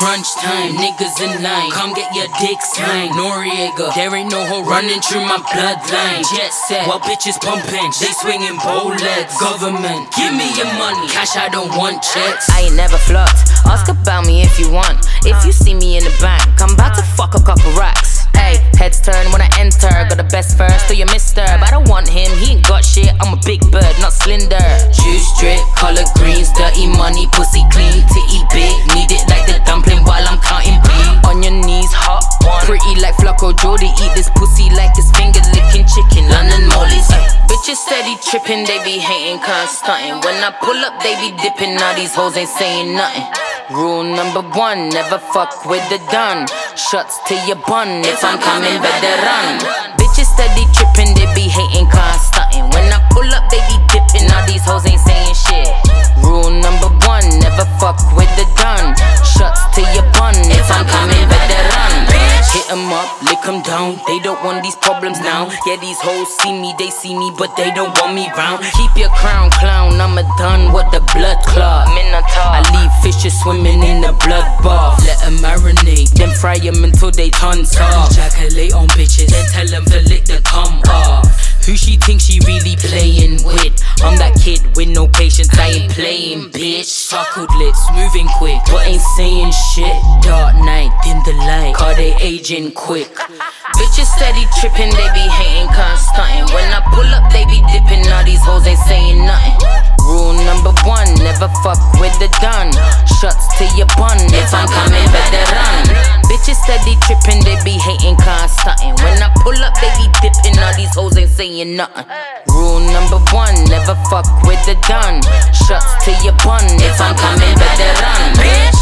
crunch time, niggas in line. Come get your dick signed. Noriega, there ain't no hoe running through my bloodline. Jet set, while bitches pumping, they swinging bow legs. Government, give me your money. Cash, I don't want checks. I ain't never flopped. Ask about me if you want. If you see me in the bank, I'm about to fuck a couple racks. Hey, heads turn when I enter. Got the best first, do you mister? But I don't want him, he ain't got shit. I'm a big bird, not slender. Juice drip, color greens, dirty money, pussy clean, titty big. Need it like the dumpling while I'm counting beat. On your knees, hot one. Pretty like Flacco Jody, eat this pussy like it's finger licking chicken. London Molly's. Bitches steady tripping, they be hating, can't stunting. When I pull up, they be dipping. Now these hoes ain't saying nothing. Rule number 1, never fuck with the done. Shots to your bun, if I'm coming, better run. Bitches steady tripping, they be hating, can't stunting. When I pull up, they be dipping. Now these hoes ain't saying shit. Rule number 1, never fuck with the done. Shots to your bun, if I'm coming, better run. Hit 'em up, lick 'em down. They don't want these problems now. Yeah, these hoes see me, they see me, but they don't want me round. Keep your crown, clown. I'm a done with the blood clot. I leave fishes swimming in the blood bath. Let 'em marinate, then fry 'em until they turn soft. Ejaculate on bitches, then tell 'em to lick the cum off. Who she thinks she really playing with? I'm that kid with no patience, I ain't playing, bitch. Suckled lips, moving quick, but ain't saying shit. Dark night, dim the light, car they aging quick. Bitches steady tripping, they be hating, can't stunting. When I pull up, they be dipping. Now these hoes ain't saying nothing. Rule number 1, never fuck with the done. Shots to your bun, if I'm coming, better run. Bitches steady tripping, they be hating, can't stunting. When I pull up, they be dipping. Now these hoes ain't saying nothing. Rule number 1, never fuck with the done. Shots to your bun, if I'm coming, better run. Bitch.